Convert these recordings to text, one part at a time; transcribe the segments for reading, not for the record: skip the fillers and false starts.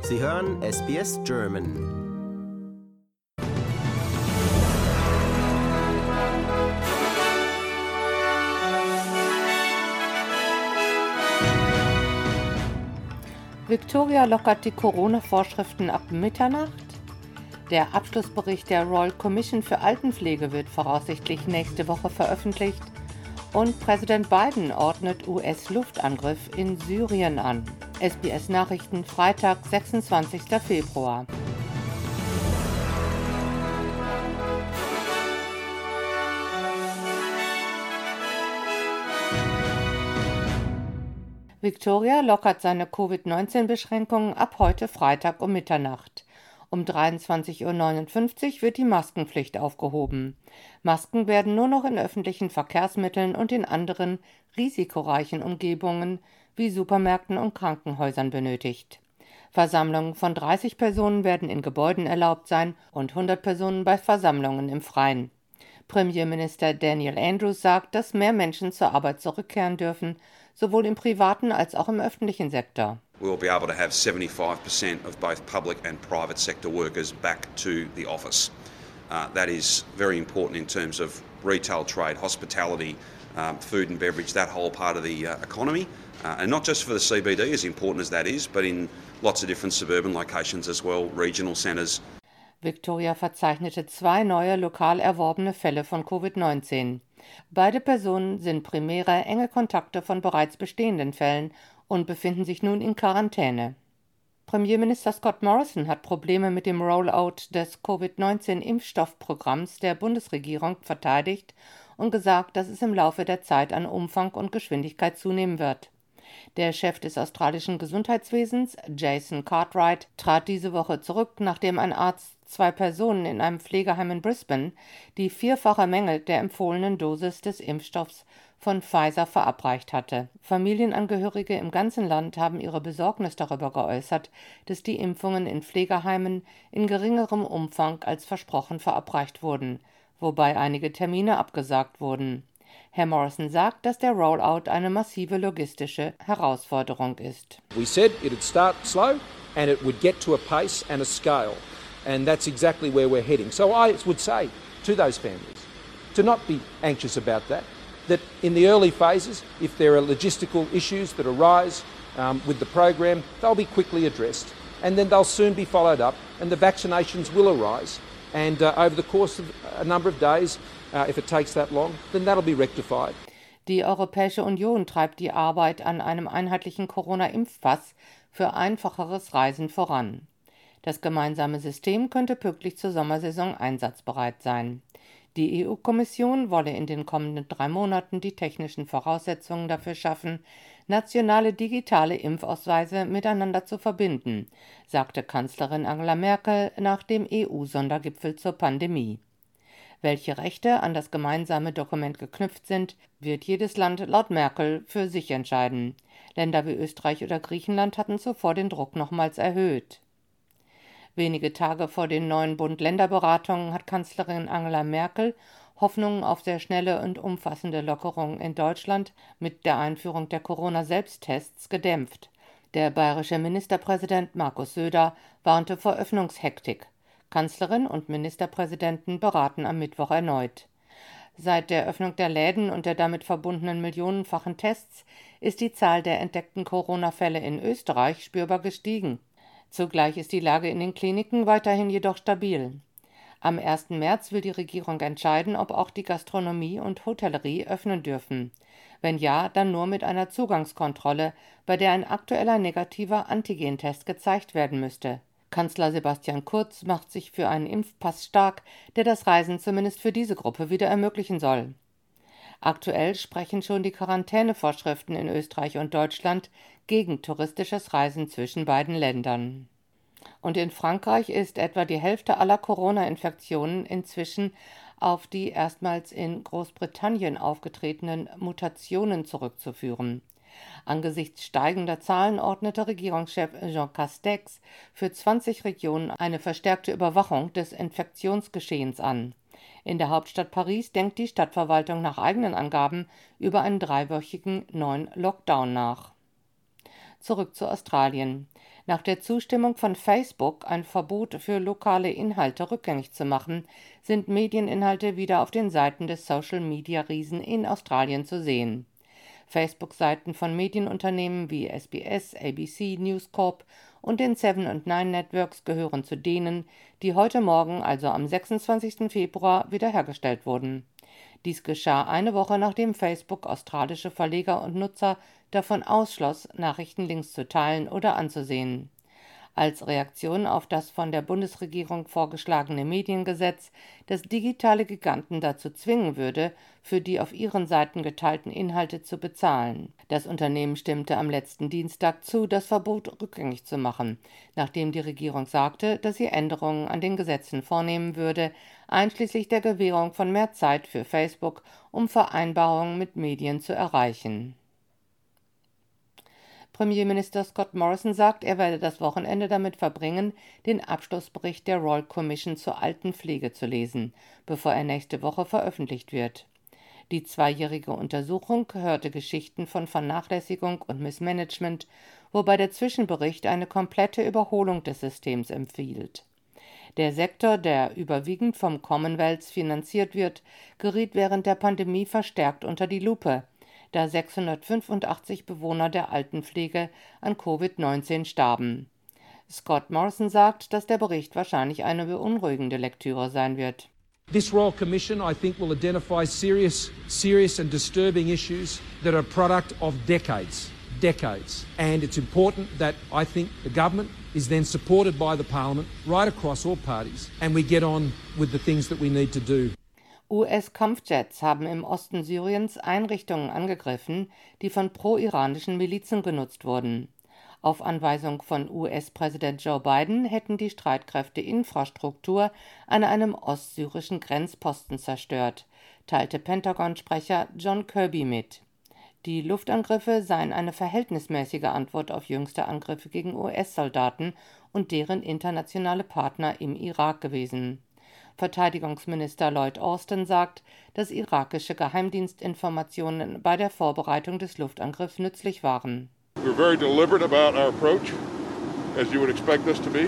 Sie hören SBS German. Victoria lockert die Corona-Vorschriften ab Mitternacht. Der Abschlussbericht der Royal Commission für Altenpflege wird voraussichtlich nächste Woche veröffentlicht. Und Präsident Biden ordnet US-Luftangriff in Syrien an. SBS Nachrichten, Freitag, 26. Februar. Victoria lockert seine Covid-19-Beschränkungen ab heute Freitag um Mitternacht. Um 23:59 Uhr wird die Maskenpflicht aufgehoben. Masken werden nur noch in öffentlichen Verkehrsmitteln und in anderen risikoreichen Umgebungen wie Supermärkten und Krankenhäusern benötigt. Versammlungen von 30 Personen werden in Gebäuden erlaubt sein und 100 Personen bei Versammlungen im Freien. Premierminister Daniel Andrews sagt, dass mehr Menschen zur Arbeit zurückkehren dürfen, sowohl im privaten als auch im öffentlichen Sektor. We'll be able to have 75% of both public and private sector workers back to the office. That is very important in terms of retail trade, hospitality, food and beverage, that whole part of the economy. And not just for the CBD, as important as that is, but in lots of different suburban locations as well, regional centres. Victoria verzeichnete 2 neue lokal erworbene Fälle von Covid-19. Beide Personen sind primäre enge Kontakte von bereits bestehenden Fällen und befinden sich nun in Quarantäne. Premierminister Scott Morrison hat Probleme mit dem Rollout des Covid-19-Impfstoffprogramms der Bundesregierung verteidigt und gesagt, dass es im Laufe der Zeit an Umfang und Geschwindigkeit zunehmen wird. Der Chef des australischen Gesundheitswesens, Jason Cartwright, trat diese Woche zurück, nachdem ein Arzt 2 Personen in einem Pflegeheim in Brisbane die 4-fache Menge der empfohlenen Dosis des Impfstoffs von Pfizer verabreicht hatte. Familienangehörige im ganzen Land haben ihre Besorgnis darüber geäußert, dass die Impfungen in Pflegeheimen in geringerem Umfang als versprochen verabreicht wurden, wobei einige Termine abgesagt wurden. Herr Morrison sagt, dass der Rollout eine massive logistische Herausforderung ist. We said it'd start slow and it would get to a pace and a scale, and that's exactly where we're heading. So I would say to those families to not be anxious about that in the early phases, if there are logistical issues that arise with the program, they'll be quickly addressed, and then they'll soon be followed up, and the vaccinations will arise, and over the course of a number of days, if it takes that long, then that'll be rectified. Die Europäische Union treibt die Arbeit an einem einheitlichen Corona-Impfpass für einfacheres Reisen voran. Das gemeinsame System könnte pünktlich zur Sommersaison einsatzbereit sein. Die EU-Kommission wolle in den kommenden 3 Monaten die technischen Voraussetzungen dafür schaffen, nationale digitale Impfausweise miteinander zu verbinden, sagte Kanzlerin Angela Merkel nach dem EU-Sondergipfel zur Pandemie. Welche Rechte an das gemeinsame Dokument geknüpft sind, wird jedes Land laut Merkel für sich entscheiden. Länder wie Österreich oder Griechenland hatten zuvor den Druck nochmals erhöht. Wenige Tage vor den neuen Bund-Länder-Beratungen hat Kanzlerin Angela Merkel Hoffnungen auf sehr schnelle und umfassende Lockerungen in Deutschland mit der Einführung der Corona-Selbsttests gedämpft. Der bayerische Ministerpräsident Markus Söder warnte vor Öffnungshektik. Kanzlerin und Ministerpräsidenten beraten am Mittwoch erneut. Seit der Öffnung der Läden und der damit verbundenen millionenfachen Tests ist die Zahl der entdeckten Corona-Fälle in Österreich spürbar gestiegen. Zugleich ist die Lage in den Kliniken weiterhin jedoch stabil. Am 1. März will die Regierung entscheiden, ob auch die Gastronomie und Hotellerie öffnen dürfen. Wenn ja, dann nur mit einer Zugangskontrolle, bei der ein aktueller negativer Antigentest gezeigt werden müsste. Kanzler Sebastian Kurz macht sich für einen Impfpass stark, der das Reisen zumindest für diese Gruppe wieder ermöglichen soll. Aktuell sprechen schon die Quarantänevorschriften in Österreich und Deutschland gegen touristisches Reisen zwischen beiden Ländern. Und in Frankreich ist etwa die Hälfte aller Corona-Infektionen inzwischen auf die erstmals in Großbritannien aufgetretenen Mutationen zurückzuführen. Angesichts steigender Zahlen ordnete Regierungschef Jean Castex für 20 Regionen eine verstärkte Überwachung des Infektionsgeschehens an. In der Hauptstadt Paris denkt die Stadtverwaltung nach eigenen Angaben über einen 3-wöchigen neuen Lockdown nach. Zurück zu Australien. Nach der Zustimmung von Facebook, ein Verbot für lokale Inhalte rückgängig zu machen, sind Medieninhalte wieder auf den Seiten des Social-Media-Riesen in Australien zu sehen. Facebook-Seiten von Medienunternehmen wie SBS, ABC, News Corp und den 7 und 9 Networks gehören zu denen, die heute Morgen, also am 26. Februar, wiederhergestellt wurden. Dies geschah eine Woche, nachdem Facebook australische Verleger und Nutzer davon ausschloss, Nachrichtenlinks zu teilen oder anzusehen. Als Reaktion auf das von der Bundesregierung vorgeschlagene Mediengesetz, das digitale Giganten dazu zwingen würde, für die auf ihren Seiten geteilten Inhalte zu bezahlen. Das Unternehmen stimmte am letzten Dienstag zu, das Verbot rückgängig zu machen, nachdem die Regierung sagte, dass sie Änderungen an den Gesetzen vornehmen würde, einschließlich der Gewährung von mehr Zeit für Facebook, um Vereinbarungen mit Medien zu erreichen. Premierminister Scott Morrison sagt, er werde das Wochenende damit verbringen, den Abschlussbericht der Royal Commission zur Altenpflege zu lesen, bevor er nächste Woche veröffentlicht wird. Die 2-jährige Untersuchung hörte Geschichten von Vernachlässigung und Missmanagement, wobei der Zwischenbericht eine komplette Überholung des Systems empfiehlt. Der Sektor, der überwiegend vom Commonwealth finanziert wird, geriet während der Pandemie verstärkt unter die Lupe, da 685 Bewohner der Altenpflege an Covid-19 starben. Scott Morrison sagt, dass der Bericht wahrscheinlich eine beunruhigende Lektüre sein wird. This Royal Commission, I think, will identify serious and disturbing issues that are a product of decades. And it's important that I think the government is then supported by the Parliament right across all parties and we get on with the things that we need to do. US-Kampfjets haben im Osten Syriens Einrichtungen angegriffen, die von pro-iranischen Milizen genutzt wurden. Auf Anweisung von US-Präsident Joe Biden hätten die Streitkräfte Infrastruktur an einem ostsyrischen Grenzposten zerstört, teilte Pentagon-Sprecher John Kirby mit. Die Luftangriffe seien eine verhältnismäßige Antwort auf jüngste Angriffe gegen US-Soldaten und deren internationale Partner im Irak gewesen. Verteidigungsminister Lloyd Austin sagt, dass irakische Geheimdienstinformationen bei der Vorbereitung des Luftangriffs nützlich waren. We're very deliberate about our approach, as you would expect us to be.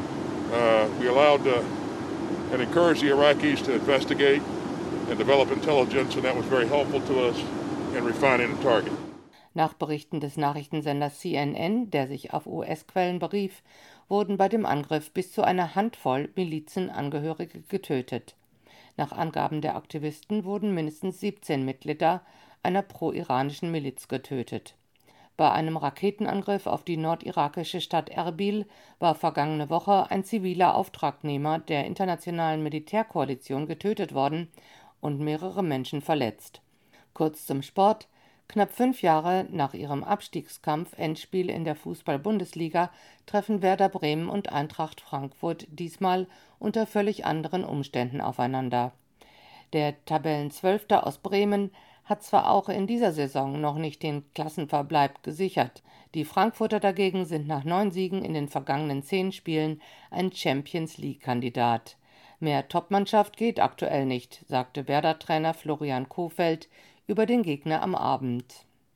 We allowed and encouraged the Iraqis to investigate and develop intelligence, and that was very helpful to us in refining the target. Nach Berichten des Nachrichtensenders CNN, der sich auf US-Quellen berief, wurden bei dem Angriff bis zu einer Handvoll Milizenangehörige getötet. Nach Angaben der Aktivisten wurden mindestens 17 Mitglieder einer pro-iranischen Miliz getötet. Bei einem Raketenangriff auf die nordirakische Stadt Erbil war vergangene Woche ein ziviler Auftragnehmer der internationalen Militärkoalition getötet worden und mehrere Menschen verletzt. Kurz zum Sport. Knapp 5 Jahre nach ihrem Abstiegskampf-Endspiel in der Fußball-Bundesliga treffen Werder Bremen und Eintracht Frankfurt diesmal unter völlig anderen Umständen aufeinander. Der Tabellenzwölfte aus Bremen hat zwar auch in dieser Saison noch nicht den Klassenverbleib gesichert. Die Frankfurter dagegen sind nach 9 Siegen in den vergangenen 10 Spielen ein Champions-League-Kandidat. Mehr Topmannschaft geht aktuell nicht, sagte Werder-Trainer Florian Kohfeldt über den Gegner am Abend.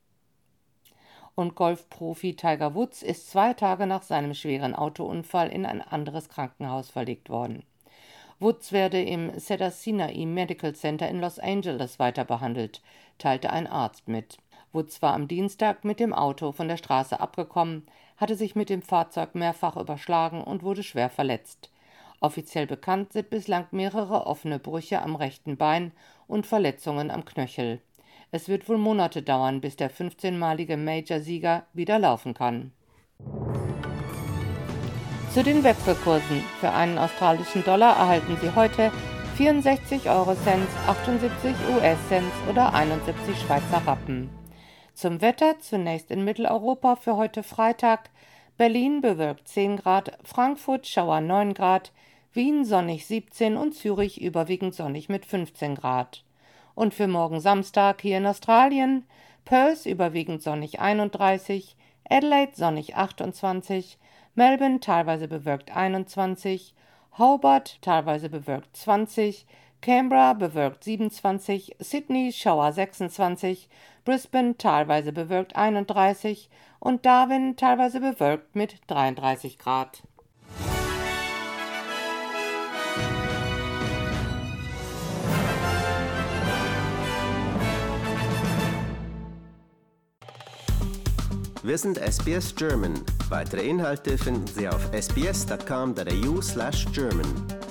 Und Golfprofi Tiger Woods ist 2 Tage nach seinem schweren Autounfall in ein anderes Krankenhaus verlegt worden. Woods werde im Cedars-Sinai Medical Center in Los Angeles weiter behandelt, teilte ein Arzt mit. Woods war am Dienstag mit dem Auto von der Straße abgekommen, hatte sich mit dem Fahrzeug mehrfach überschlagen und wurde schwer verletzt. Offiziell bekannt sind bislang mehrere offene Brüche am rechten Bein und Verletzungen am Knöchel. Es wird wohl Monate dauern, bis der 15-malige Major-Sieger wieder laufen kann. Zu den Wechselkursen. Für einen australischen Dollar erhalten Sie heute 64 Eurocents, 78 US-Cents oder 71 Schweizer Rappen. Zum Wetter zunächst in Mitteleuropa für heute Freitag. Berlin bewölkt 10 Grad, Frankfurt Schauer 9 Grad, Wien sonnig 17 und Zürich überwiegend sonnig mit 15 Grad. Und für morgen Samstag hier in Australien, Perth überwiegend sonnig 31, Adelaide sonnig 28, Melbourne teilweise bewölkt 21, Hobart teilweise bewölkt 20, Canberra bewölkt 27, Sydney Schauer 26, Brisbane teilweise bewölkt 31 und Darwin teilweise bewölkt mit 33 Grad. Wir sind SBS German. Weitere Inhalte finden Sie auf sbs.com.au/German.